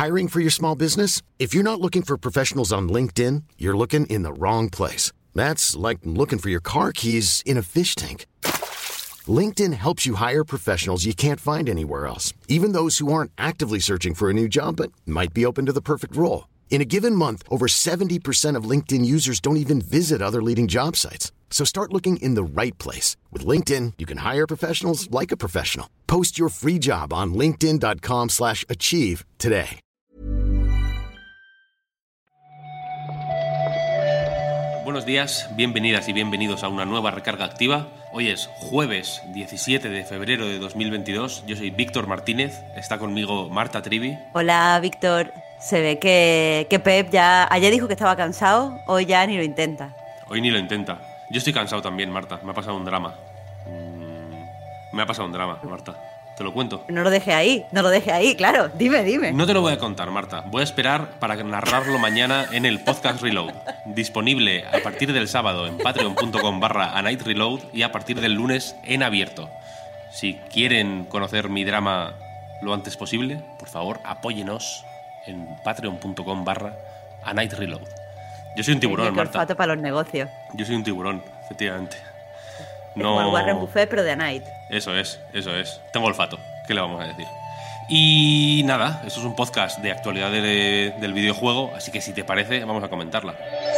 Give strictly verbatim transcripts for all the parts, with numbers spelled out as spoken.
Hiring for your small business? If you're not looking for professionals on LinkedIn, you're looking in the wrong place. That's like looking for your car keys in a fish tank. LinkedIn helps you hire professionals you can't find anywhere else, even those who aren't actively searching for a new job but might be open to the perfect role. In a given month, over seventy percent of LinkedIn users don't even visit other leading job sites. So start looking in the right place. With LinkedIn, you can hire professionals like a professional. Post your free job on linkedin dot com slash achieve today. Buenos días, bienvenidas y bienvenidos a una nueva recarga activa. Hoy es jueves diecisiete de febrero de dos mil veintidós. Yo soy Víctor Martínez, está conmigo Marta Trivi. Hola, Víctor. Se ve que, que Pep ya ayer dijo que estaba cansado, hoy ya ni lo intenta. Hoy ni lo intenta. Yo estoy cansado también, Marta. Me ha pasado un drama. Mm, me ha pasado un drama, Marta. Te lo cuento. No lo deje ahí, no lo deje ahí, claro. Dime, dime. No te lo voy a contar, Marta. Voy a esperar para narrarlo mañana en el Podcast Reload. Disponible a partir del sábado en patreon.com barra a night reload y a partir del lunes en abierto. Si quieren conocer mi drama lo antes posible, por favor, apóyenos en patreon.com barra a night reload. Yo soy un tiburón, Marta. Olfato para los negocios. Yo soy un tiburón, efectivamente. No. Como el Warren Buffett, pero de a night. Eso es, eso es. Tengo olfato, ¿qué le vamos a decir? Y nada, esto es un podcast de actualidad de, del videojuego, así que si te parece, vamos a comentarla.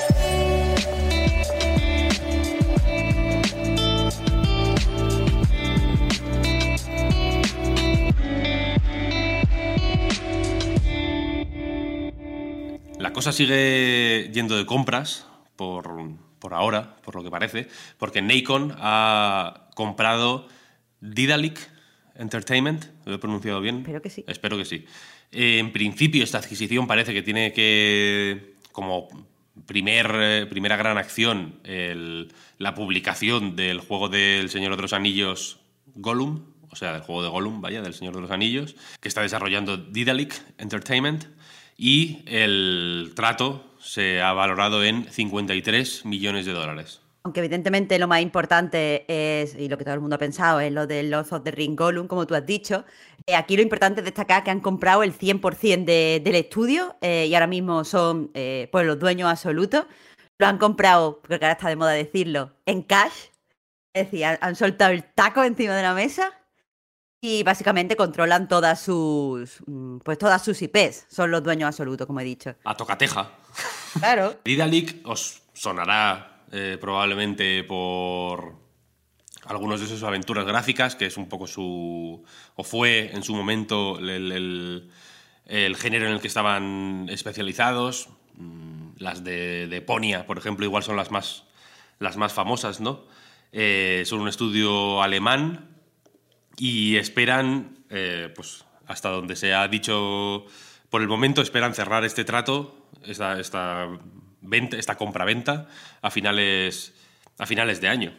La cosa sigue yendo de compras por, por ahora, por lo que parece, porque Nacon ha comprado Daedalic Entertainment. ¿Lo he pronunciado bien? Espero que sí. Espero que sí. Eh, en principio, esta adquisición parece que tiene que, como primer, eh, primera gran acción, el, la publicación del juego del Señor de los Anillos Gollum, o sea, del juego de Gollum, vaya, del Señor de los Anillos, que está desarrollando Daedalic Entertainment. Y el trato se ha valorado en cincuenta y tres millones de dólares. Aunque evidentemente lo más importante es, y lo que todo el mundo ha pensado, es lo de Lord of the Rings Gollum, como tú has dicho. Eh, aquí lo importante es destacar que han comprado el cien por ciento de, del estudio eh, y ahora mismo son eh, pues los dueños absolutos. Lo han comprado, porque ahora está de moda decirlo, en cash. Es decir, han, han soltado el taco encima de la mesa. Y básicamente controlan todas sus pues todas sus I Pes. Son los dueños absolutos, como he dicho. A tocateja. Claro. Daedalic os sonará eh, probablemente por algunos de sus aventuras gráficas, que es un poco su... o fue en su momento el, el, el género en el que estaban especializados. Las de, de Ponia, por ejemplo, igual son las más, las más famosas, ¿no? Eh, son un estudio alemán. Y esperan, eh, pues hasta donde se ha dicho por el momento, esperan cerrar este trato, esta, esta, venta, esta compra-venta, a finales, a finales de año.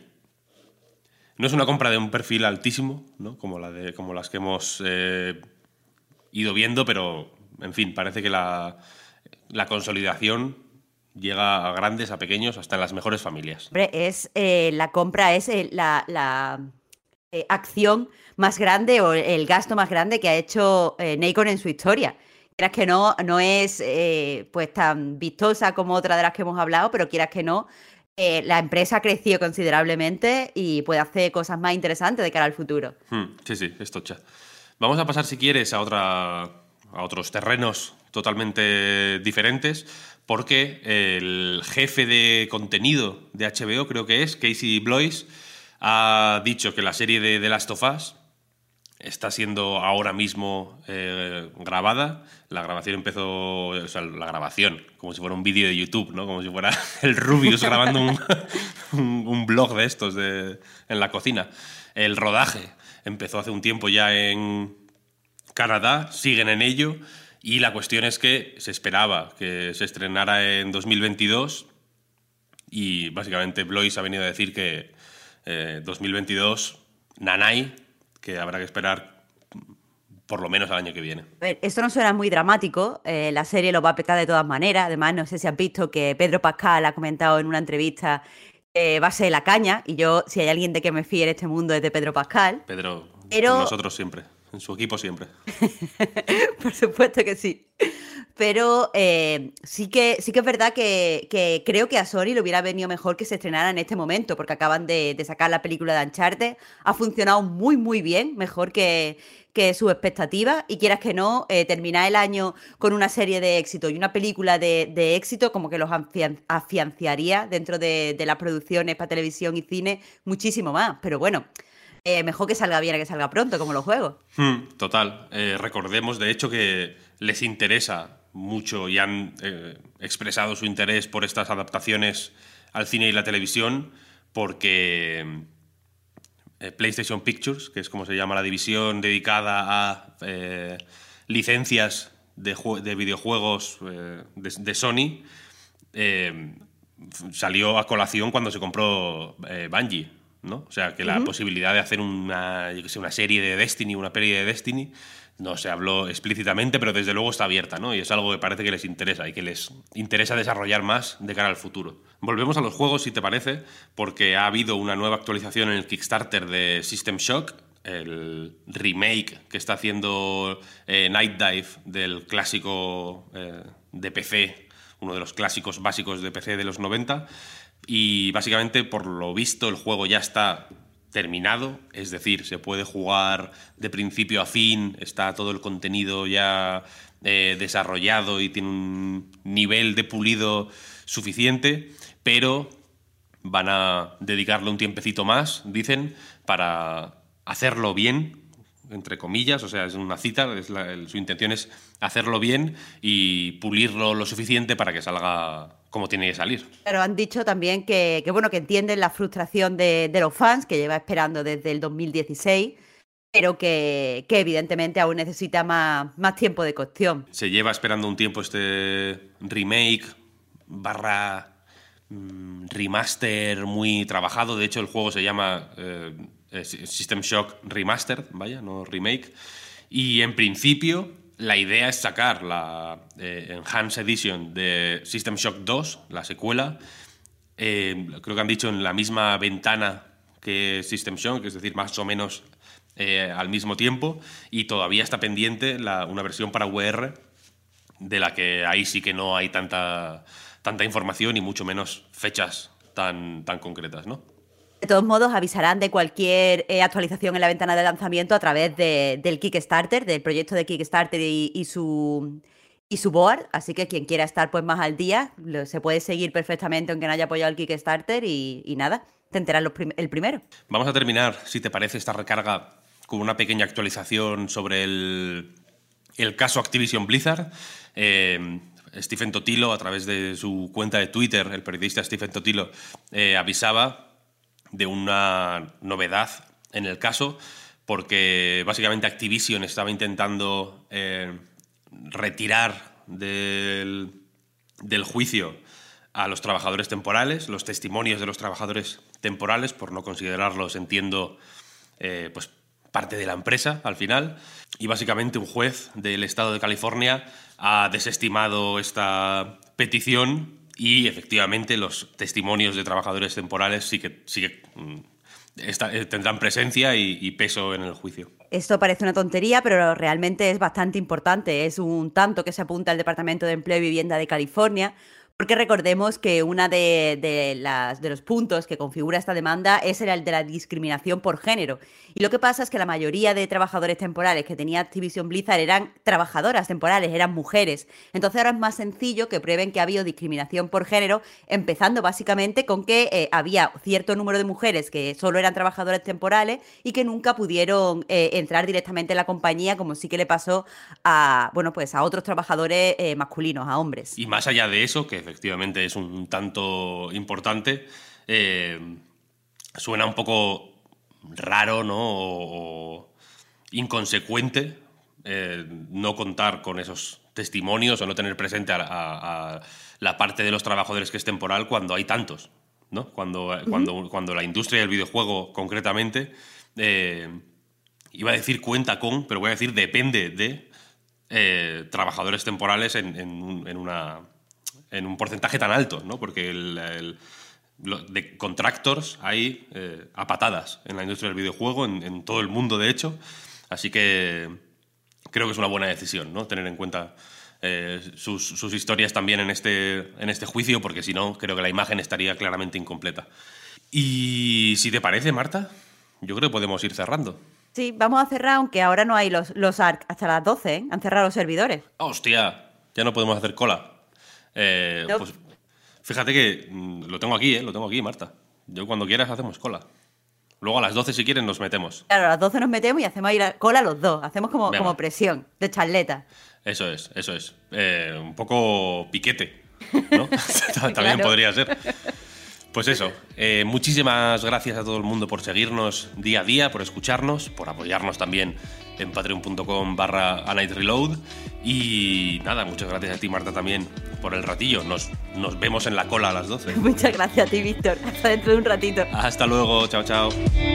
No es una compra de un perfil altísimo, ¿no? Como, la de, como las que hemos eh, ido viendo, pero, en fin, parece que la, la consolidación llega a grandes, a pequeños, hasta en las mejores familias. Hombre, es, eh, la compra es eh, la... la... Eh, acción más grande o el gasto más grande que ha hecho eh, Nacon en su historia. Quieras que no, no es eh, pues tan vistosa como otra de las que hemos hablado, pero quieras que no, eh, la empresa ha crecido considerablemente y puede hacer cosas más interesantes de cara al futuro. Hmm, sí, sí, es tocha. Vamos a pasar, si quieres, a, otra, a otros terrenos totalmente diferentes, porque el jefe de contenido de H B O, creo que es, Casey Bloys, ha dicho que la serie de The Last of Us está siendo ahora mismo eh, grabada. La grabación empezó... O sea, la grabación, como si fuera un vídeo de YouTube, ¿no? Como si fuera el Rubius grabando un, un, un blog de estos de, en la cocina. El rodaje empezó hace un tiempo ya en Canadá, siguen en ello, y la cuestión es que se esperaba que se estrenara en dos mil veintidós y básicamente Bloys ha venido a decir que Eh, dos mil veintidós, nanay, que habrá que esperar por lo menos al año que viene. A ver, esto no suena muy dramático, eh, la serie lo va a petar de todas maneras. Además, no sé si has visto que Pedro Pascal ha comentado en una entrevista que va a ser la caña, y yo, si hay alguien de que me fíe en este mundo, es de Pedro Pascal. Pedro, Pero... con nosotros siempre, en su equipo siempre. Por supuesto que sí. pero eh, sí, que, sí que es verdad que, que creo que a Sony le hubiera venido mejor que se estrenara en este momento, porque acaban de, de sacar la película de Uncharted, ha funcionado muy muy bien, mejor que, que sus expectativas, y quieras que no, eh, terminar el año con una serie de éxito y una película de, de éxito como que los afian- afianzaría dentro de, de las producciones para televisión y cine muchísimo más, pero bueno, eh, mejor que salga bien a que salga pronto, como los juegos. Hmm, total. Eh, recordemos, de hecho, que les interesa mucho y han eh, expresado su interés por estas adaptaciones al cine y la televisión porque eh, PlayStation Pictures, que es como se llama la división dedicada a eh, licencias de, de videojuegos eh, de, de Sony, eh, salió a colación cuando se compró eh, Bungie, ¿no? O sea, que la uh-huh. posibilidad de hacer una, yo que sé, una serie de Destiny, una peli de Destiny, no se habló explícitamente, pero desde luego está abierta, ¿no? Y es algo que parece que les interesa y que les interesa desarrollar más de cara al futuro. Volvemos a los juegos, si te parece, porque ha habido una nueva actualización en el Kickstarter de System Shock, el remake que está haciendo eh, Night Dive del clásico eh, de P C, uno de los clásicos básicos de P C de los noventa, y básicamente, por lo visto, el juego ya está terminado, es decir, se puede jugar de principio a fin, está todo el contenido ya eh, desarrollado y tiene un nivel de pulido suficiente, pero van a dedicarle un tiempecito más, dicen, para hacerlo bien, entre comillas, o sea, es una cita, es la, el, su intención es hacerlo bien y pulirlo lo suficiente para que salga como tiene que salir. Pero han dicho también que, que bueno, que entienden la frustración de, de los fans, que lleva esperando desde el dos mil dieciséis, pero que, que evidentemente aún necesita más, más tiempo de cocción. Se lleva esperando un tiempo este remake barra mmm, remaster muy trabajado. De hecho, el juego se llama eh, System Shock Remastered, vaya, no remake. Y en principio la idea es sacar la eh, Enhanced Edition de System Shock dos, la secuela. Eh, creo que han dicho en la misma ventana que System Shock, es decir, más o menos eh, al mismo tiempo. Y todavía está pendiente la, una versión para V R, de la que ahí sí que no hay tanta, tanta información y mucho menos fechas tan, tan concretas, ¿no? De todos modos, avisarán de cualquier eh, actualización en la ventana de lanzamiento a través de, del Kickstarter, del proyecto de Kickstarter y, y, su, y su board. Así que quien quiera estar pues más al día, lo, se puede seguir perfectamente aunque no haya apoyado el Kickstarter y, y nada, te enteras los prim- el primero. Vamos a terminar, si te parece, esta recarga con una pequeña actualización sobre el, el caso Activision Blizzard. Eh, Stephen Totilo, a través de su cuenta de Twitter, el periodista Stephen Totilo, eh, avisaba de una novedad en el caso, porque básicamente Activision estaba intentando eh, retirar del, del juicio a los trabajadores temporales, los testimonios de los trabajadores temporales, por no considerarlos, entiendo, eh, pues parte de la empresa al final. Y básicamente un juez del estado de California ha desestimado esta petición y efectivamente los testimonios de trabajadores temporales sí que, sí que mm, está, tendrán presencia y, y peso en el juicio. Esto parece una tontería, pero realmente es bastante importante. Es un tanto que se apunta al Departamento de Empleo y Vivienda de California, porque recordemos que uno de, de, las, de los puntos que configura esta demanda es el de la discriminación por género. Y lo que pasa es que la mayoría de trabajadores temporales que tenía Activision Blizzard eran trabajadoras temporales, eran mujeres. Entonces ahora es más sencillo que prueben que ha habido discriminación por género, empezando básicamente con que eh, había cierto número de mujeres que solo eran trabajadoras temporales y que nunca pudieron eh, entrar directamente en la compañía, como sí que le pasó a, bueno, pues a otros trabajadores eh, masculinos, a hombres. Y más allá de eso, que efectivamente es un tanto importante, eh, suena un poco raro, ¿no? O, o inconsecuente eh, no contar con esos testimonios o no tener presente a, a, a la parte de los trabajadores que es temporal cuando hay tantos, ¿no? Cuando, uh-huh. cuando, cuando la industria del videojuego concretamente, eh, iba a decir cuenta con, pero voy a decir depende de eh, trabajadores temporales en, en, en una... en un porcentaje tan alto, ¿no? Porque el, el, de contractors hay eh, a patadas en la industria del videojuego, en, en todo el mundo, de hecho. Así que creo que es una buena decisión, ¿no? Tener en cuenta eh, sus, sus historias también en este, en este juicio, porque si no, creo que la imagen estaría claramente incompleta. Y si te parece, Marta, yo creo que podemos ir cerrando. Sí, vamos a cerrar, aunque ahora no hay los, los A R C hasta las doce, ¿eh? Han cerrado los servidores. ¡Hostia! Ya no podemos hacer cola. Eh, No. Pues fíjate que mm, lo tengo aquí, ¿eh? Lo tengo aquí, Marta. Yo cuando quieras hacemos cola. Luego a las doce, si quieren, nos metemos. Claro, a las doce nos metemos y hacemos ahí la cola los dos. Hacemos como, Venga. como presión de charleta. Eso es, eso es. Eh, un poco piquete, ¿no? También Claro. podría ser. Pues eso, eh, muchísimas gracias a todo el mundo por seguirnos día a día, por escucharnos, por apoyarnos también en patreon.com barra A Night Reload. Y nada, muchas gracias a ti, Marta, también por el ratillo. Nos, nos vemos en la cola a las doce. Muchas gracias a ti, Víctor. Hasta dentro de un ratito. Hasta luego, chao, chao.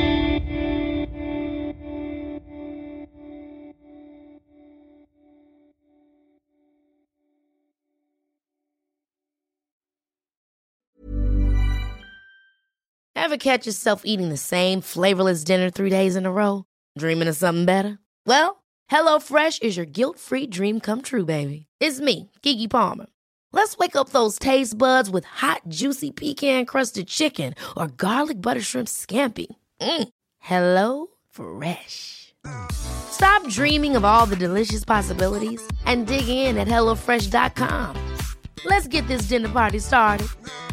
Ever catch yourself eating the same flavorless dinner three days in a row? Dreaming of something better? Well, HelloFresh is your guilt-free dream come true, baby. It's me, Keke Palmer. Let's wake up those taste buds with hot, juicy pecan-crusted chicken or garlic butter shrimp scampi. Mm. Hello Fresh. Stop dreaming of all the delicious possibilities and dig in at hello fresh dot com. Let's get this dinner party started.